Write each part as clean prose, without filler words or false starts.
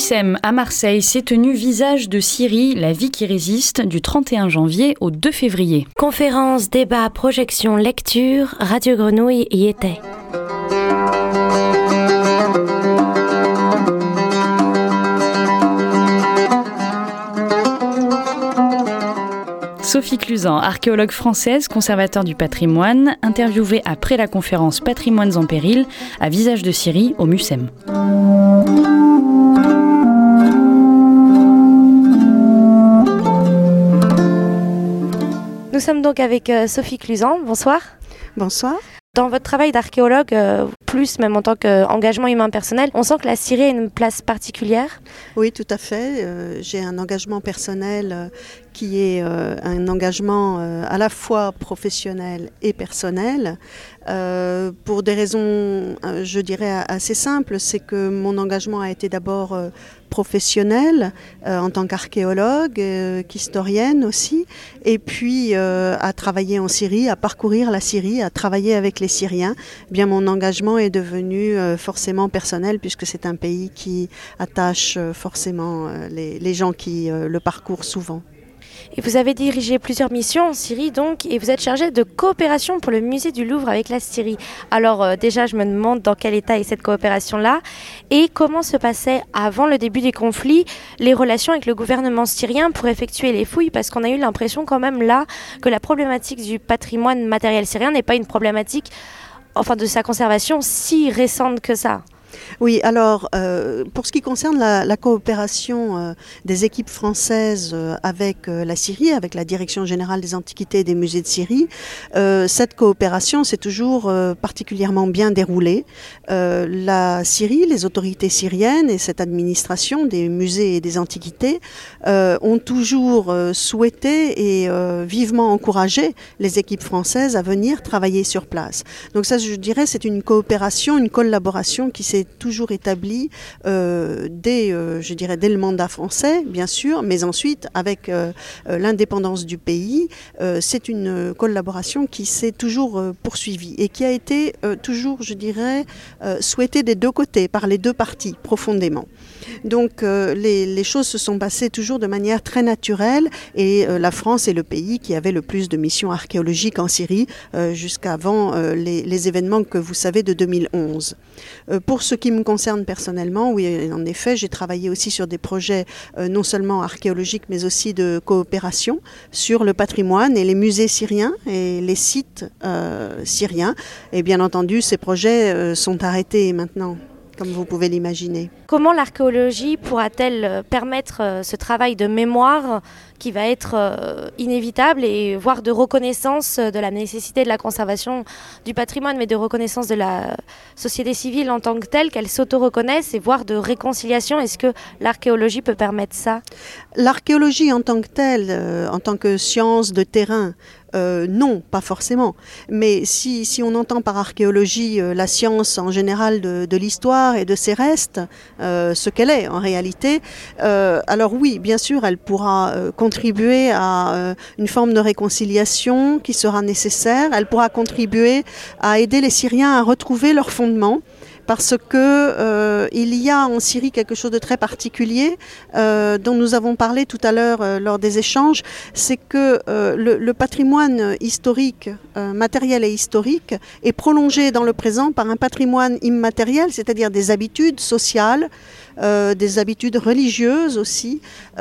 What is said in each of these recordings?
MUSEM à Marseille s'est tenu Visage de Syrie, la vie qui résiste, du 31 janvier au 2 février. Conférences, débats, projections, lectures, Radio Grenouille y était. Sophie Cluzan, archéologue française, conservateur du patrimoine, interviewée après la conférence Patrimoines en péril à Visage de Syrie au MUSEM. Nous sommes donc avec Sophie Cluzan. Bonsoir. Bonsoir. Dans votre travail d'archéologue, plus même en tant qu'engagement humain personnel, on sent que la Syrie a une place particulière. Oui, tout à fait. J'ai un engagement personnel qui est un engagement à la fois professionnel et personnel. Pour des raisons, je dirais, assez simples. C'est que mon engagement a été d'abord professionnelle en tant qu'archéologue, qu'historienne aussi, et puis à travailler en Syrie, à parcourir la Syrie, à travailler avec les Syriens. Eh bien, mon engagement est devenu forcément personnel puisque c'est un pays qui attache forcément les gens qui le parcourent souvent. Et vous avez dirigé plusieurs missions en Syrie donc, et vous êtes chargé de coopération pour le musée du Louvre avec la Syrie. Alors déjà, je me demande dans quel état est cette coopération-là et comment se passaient avant le début des conflits les relations avec le gouvernement syrien pour effectuer les fouilles, parce qu'on a eu l'impression quand même là que la problématique du patrimoine matériel syrien n'est pas une problématique, enfin de sa conservation, si récente que ça. Oui, alors pour ce qui concerne la coopération des équipes françaises avec la Syrie, avec la Direction générale des antiquités et des musées de Syrie, cette coopération s'est toujours particulièrement bien déroulée. La Syrie, les autorités syriennes et cette administration des musées et des antiquités ont toujours souhaité et vivement encouragé les équipes françaises à venir travailler sur place. Donc ça, je dirais, c'est une coopération, une collaboration qui s'est toujours établi dès le mandat français, bien sûr, mais ensuite, avec l'indépendance du pays, c'est une collaboration qui s'est toujours poursuivie et qui a été toujours, je dirais, souhaitée des deux côtés, par les deux parties, profondément. Donc, les choses se sont passées toujours de manière très naturelle et la France est le pays qui avait le plus de missions archéologiques en Syrie jusqu'avant les événements que vous savez de 2011. Pour ce qui me concerne personnellement, oui, en effet, j'ai travaillé aussi sur des projets non seulement archéologiques, mais aussi de coopération sur le patrimoine et les musées syriens et les sites syriens. Et bien entendu, ces projets sont arrêtés maintenant, comme vous pouvez l'imaginer. Comment l'archéologie pourra-t-elle permettre ce travail de mémoire qui va être inévitable et voire de reconnaissance de la nécessité de la conservation du patrimoine, mais de reconnaissance de la société civile en tant que telle, qu'elle s'auto-reconnaisse et voire de réconciliation? Est-ce que l'archéologie peut permettre ça? L'archéologie en tant que telle, en tant que science de terrain, non, pas forcément. Mais si on entend par archéologie la science en général de l'histoire et de ses restes, ce qu'elle est en réalité, alors oui, bien sûr, elle pourra contribuer à une forme de réconciliation qui sera nécessaire. Elle pourra contribuer à aider les Syriens à retrouver leur fondement. Parce que il y a en Syrie quelque chose de très particulier dont nous avons parlé tout à l'heure lors des échanges, c'est que le patrimoine historique, matériel et historique, est prolongé dans le présent par un patrimoine immatériel, c'est-à-dire des habitudes sociales, des habitudes religieuses aussi,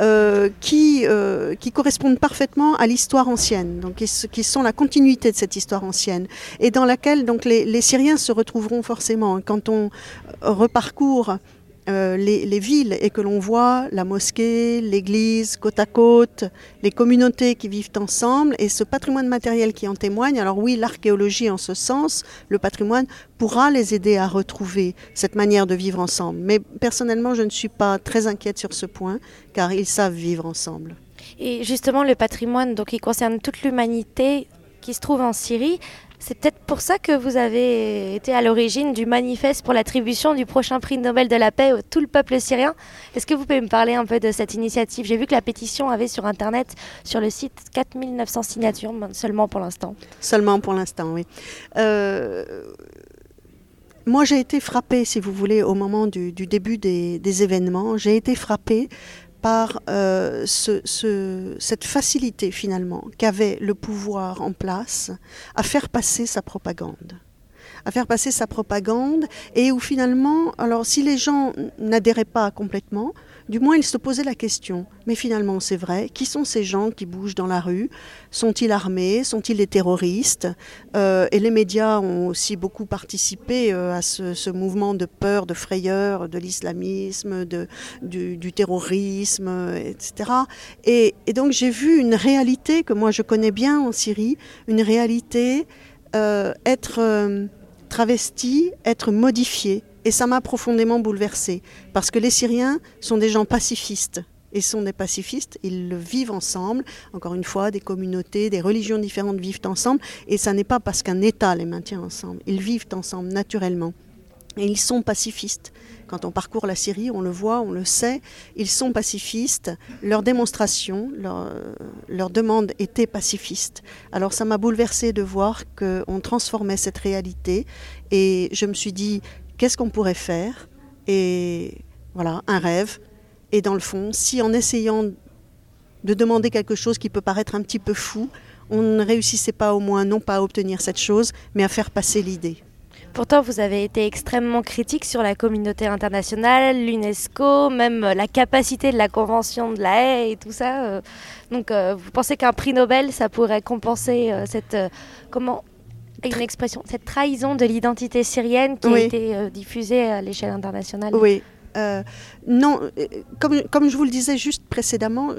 qui correspondent parfaitement à l'histoire ancienne, donc qui sont la continuité de cette histoire ancienne, et dans laquelle donc les Syriens se retrouveront forcément. Quand on reparcourt les villes et que l'on voit la mosquée, l'église côte à côte, les communautés qui vivent ensemble et ce patrimoine matériel qui en témoigne, alors oui, l'archéologie en ce sens, le patrimoine pourra les aider à retrouver cette manière de vivre ensemble. Mais personnellement, je ne suis pas très inquiète sur ce point car ils savent vivre ensemble. Et justement, le patrimoine, donc, il concerne toute l'humanité qui se trouve en Syrie. C'est peut-être pour ça que vous avez été à l'origine du manifeste pour l'attribution du prochain prix Nobel de la paix à tout le peuple syrien. Est-ce que vous pouvez me parler un peu de cette initiative? J'ai vu que la pétition avait sur Internet, sur le site, 4900 signatures seulement pour l'instant. Seulement pour l'instant, oui. moi j'ai été frappée, si vous voulez, au moment du début des événements, j'ai été frappée par cette facilité finalement qu'avait le pouvoir en place à faire passer sa propagande. Et où finalement, alors si les gens n'adhéraient pas complètement, du moins ils se posaient la question, mais finalement c'est vrai, qui sont ces gens qui bougent dans la rue? Sont-ils armés? Sont-ils des terroristes? Et les médias ont aussi beaucoup participé à ce mouvement de peur, de frayeur, de l'islamisme, du terrorisme, etc. Et donc j'ai vu une réalité que moi je connais bien en Syrie, une réalité être travesti, être modifié. Et ça m'a profondément bouleversée. Parce que les Syriens sont des gens pacifistes. Et sont des pacifistes, ils le vivent ensemble. Encore une fois, des communautés, des religions différentes vivent ensemble. Et ça n'est pas parce qu'un État les maintient ensemble. Ils vivent ensemble naturellement. Et ils sont pacifistes. Quand on parcourt la Syrie, on le voit, on le sait, ils sont pacifistes. Leurs démonstrations, leurs demandes étaient pacifistes. Alors ça m'a bouleversée de voir qu'on transformait cette réalité. Et je me suis dit, qu'est-ce qu'on pourrait faire? Et voilà, un rêve. Et dans le fond, si en essayant de demander quelque chose qui peut paraître un petit peu fou, on ne réussissait pas au moins, non pas à obtenir cette chose, mais à faire passer l'idée. Pourtant, vous avez été extrêmement critique sur la communauté internationale, l'UNESCO, même la capacité de la Convention de la Haye et tout ça. Donc, vous pensez qu'un prix Nobel, ça pourrait compenser cette trahison de l'identité syrienne qui a été diffusée à l'échelle internationale? Oui. Non, comme je vous le disais juste précédemment,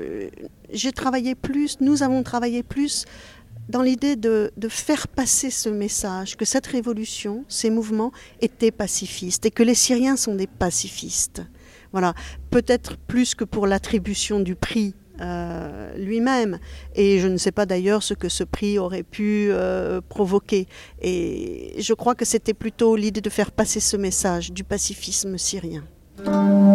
nous avons travaillé plus dans l'idée de faire passer ce message, que cette révolution, ces mouvements étaient pacifistes et que les Syriens sont des pacifistes. Voilà, peut-être plus que pour l'attribution du prix lui-même. Et je ne sais pas d'ailleurs ce que ce prix aurait pu provoquer. Et je crois que c'était plutôt l'idée de faire passer ce message du pacifisme syrien.